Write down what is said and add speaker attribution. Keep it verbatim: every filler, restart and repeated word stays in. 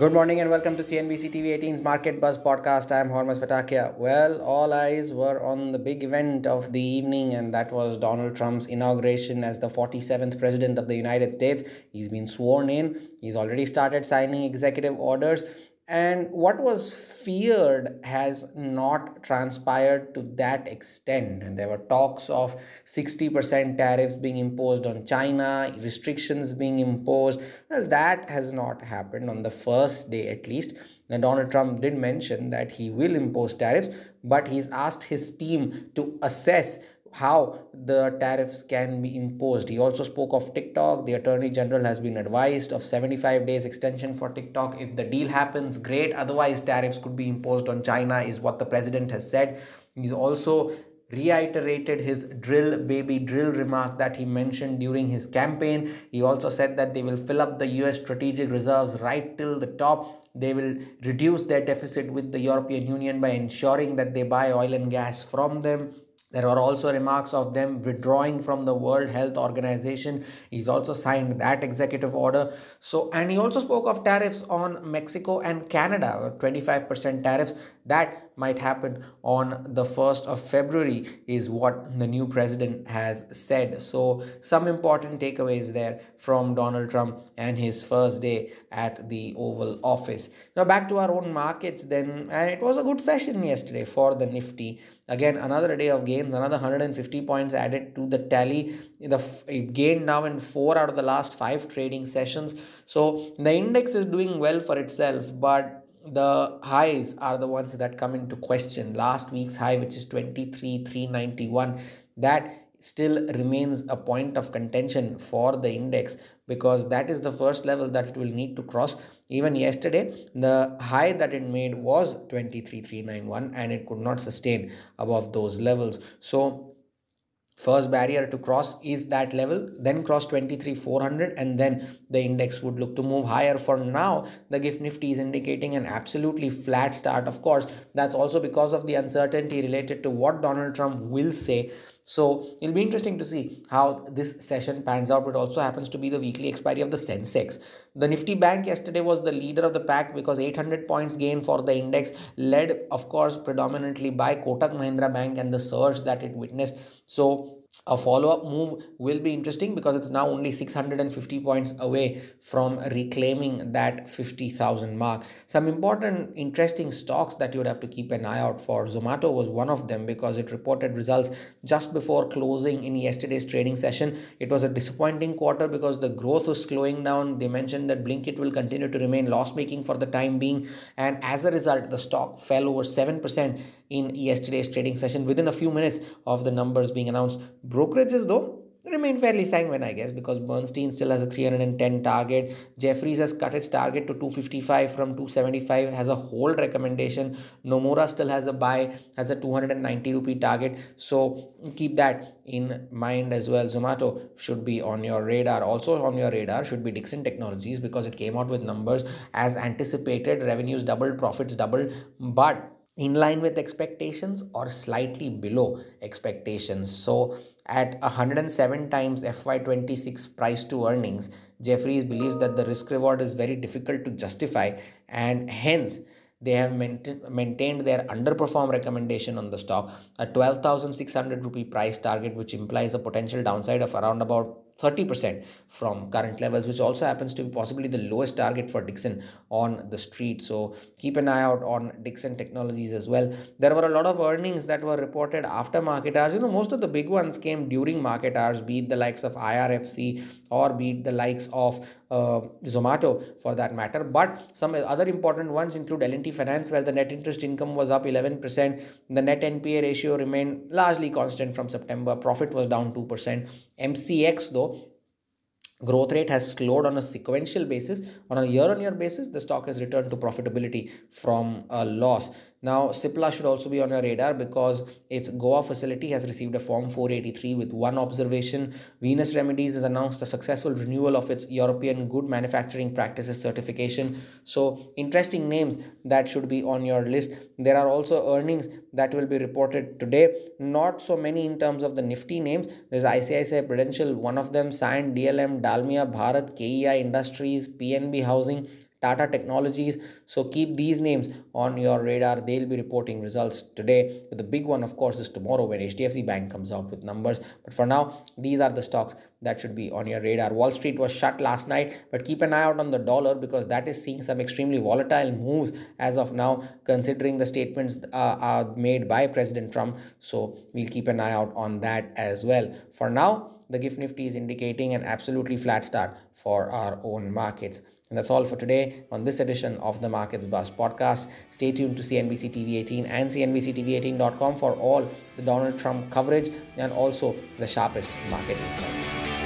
Speaker 1: Good morning and welcome to C N B C T V eighteen's Market Buzz podcast. I am Hormuz Fatakia. Well, all eyes were on the big event of the evening, and that was Donald Trump's inauguration as the forty-seventh President of the United States. He's been sworn in, he's already started signing executive orders, and what was feared has not transpired to that extent. And there were talks of sixty percent tariffs being imposed on China, restrictions being imposed. Well, that has not happened on the first day, at least. Now, Donald Trump did mention that he will impose tariffs, but he's asked his team to assess how the tariffs can be imposed. He also spoke of TikTok. The Attorney General has been advised of seventy-five days extension for TikTok. If the deal happens, great. Otherwise, tariffs could be imposed on China, is what the president has said. He's also reiterated his drill baby drill remark that he mentioned during his campaign. He also said that they will fill up the U S strategic reserves right till the top. They will reduce their deficit with the European Union by ensuring that they buy oil and gas from them. There are also remarks of them withdrawing from the World Health Organization. He's also signed that executive order. So, and he also spoke of tariffs on Mexico and Canada, twenty-five percent tariffs. That might happen on the first of February, is what the new president has said. So, some important takeaways there from Donald Trump and his first day at the Oval Office. Now, back to our own markets then, and it was a good session yesterday for the Nifty. Again, another day of gains, another one hundred fifty points added to the tally. The it gained now in four out of the last five trading sessions. So the index is doing well for itself, but the highs are the ones that come into question. Last week's high, which is twenty-three thousand three hundred ninety-one, that still remains a point of contention for the index, because that is the first level that it will need to cross. Even yesterday, the high that it made was twenty-three thousand three hundred ninety-one, and it could not sustain above those levels. So first barrier to cross is that level, then cross twenty-three thousand four hundred, and then the index would look to move higher. For now, the gift nifty is indicating an absolutely flat start. Of course, that's also because of the uncertainty related to what Donald Trump will say. So it'll be interesting to see how this session pans out. It also happens to be the weekly expiry of the Sensex. The Nifty Bank yesterday was the leader of the pack because eight hundred points gain for the index, led of course predominantly by Kotak Mahindra Bank and the surge that it witnessed. So a follow-up move will be interesting because it's now only six hundred fifty points away from reclaiming that fifty thousand mark. Some important interesting stocks that you would have to keep an eye out for. Zomato was one of them because it reported results just before closing in yesterday's trading session. It was a disappointing quarter because the growth was slowing down. They mentioned that Blinkit will continue to remain loss-making for the time being, and as a result the stock fell over seven percent in yesterday's trading session within a few minutes of the numbers being announced. Brokerages, though, remain fairly sanguine, I guess, because Bernstein still has a three hundred ten target. Jefferies has cut its target to two fifty-five from two seventy-five, has a hold recommendation. Nomura still has a buy, has a two hundred ninety rupee target. So keep that in mind as well. Zomato should be on your radar. Also on your radar should be Dixon Technologies because it came out with numbers as anticipated. Revenues doubled, profits doubled, but in line with expectations or slightly below expectations. So at one hundred seven times F Y twenty-six price to earnings, Jefferies believes that the risk reward is very difficult to justify, and hence they have maintained their underperform recommendation on the stock, a twelve thousand six hundred rupee price target, which implies a potential downside of around about thirty percent from current levels, which also happens to be possibly the lowest target for Dixon on the street. So keep an eye out on Dixon Technologies as well. There were a lot of earnings that were reported after market hours. You know, most of the big ones came during market hours, be it the likes of I R F C or be it the likes of uh, Zomato for that matter. But some other important ones include L and T Finance, where the net interest income was up eleven percent. The net N P A ratio remained largely constant from September. Profit was down two percent. M C X, though, growth rate has slowed on a sequential basis. On a year-on-year basis, the stock has returned to profitability from a loss. Now, Cipla should also be on your radar because its Goa facility has received a Form four eighty-three with one observation. Venus Remedies has announced a successful renewal of its European Good Manufacturing Practices certification. So, interesting names that should be on your list. There are also earnings that will be reported today. Not so many in terms of the nifty names. There's I C I C I Prudential, one of them, Sand, D L M, Dalmia, Bharat, K E I Industries, P N B Housing, Tata Technologies. So keep these names on your radar. They'll be reporting results today. But the big one, of course, is tomorrow when H D F C Bank comes out with numbers. But for now, these are the stocks that should be on your radar. Wall Street was shut last night, but keep an eye out on the dollar because that is seeing some extremely volatile moves as of now, considering the statements uh, are made by President Trump. So we'll keep an eye out on that as well. For now, the Gift Nifty is indicating an absolutely flat start for our own markets. And that's all for today on this edition of the Markets Buzz podcast. Stay tuned to C N B C T V eighteen and C N B C T V eighteen dot com for all the Donald Trump coverage and also the sharpest market insights.